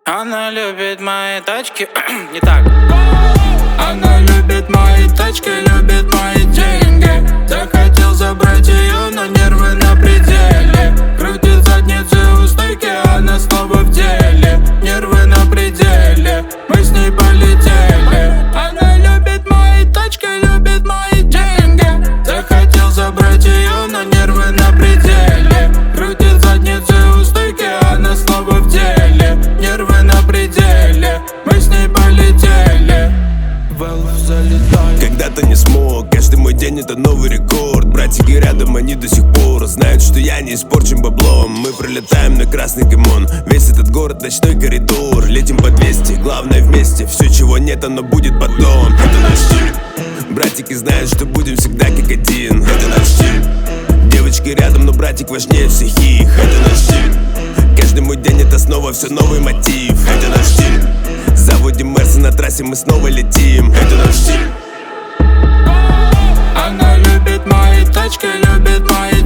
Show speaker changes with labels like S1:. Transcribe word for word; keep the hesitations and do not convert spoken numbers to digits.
S1: Она любит мои тачки, не так.
S2: Она любит мои тачки, любит мои деньги. Захотел забрать ее, но нервы на пределе. Крутит задницы у стойки, она снова в деле. Нервы на пределе, мы с ней полетели. Она любит мои тачки, любит мои деньги. Захотел забрать ее, но нервы на пределе. Крутит задницы у стойки, она снова в деле. Нервы на пределе, мы с ней полетели.
S3: Когда-то не смог, каждый мой день это новый рекорд. Братики рядом, они до сих пор знают, что я не испорчен баблом. Мы пролетаем на красный гимон, весь этот город ночной коридор. Летим по двести, главное вместе, все чего нет, оно будет потом. Это наш стиль, братики знают, что будем всегда как один. Это наш стиль, девочки рядом, но братик важнее всех их. Это наш стиль, каждый мой день это снова все новый мотив. Это наш стиль, заводим Мерсы на трассе, мы снова летим. Это наш стиль.
S2: Она любит мои тачки, любит мои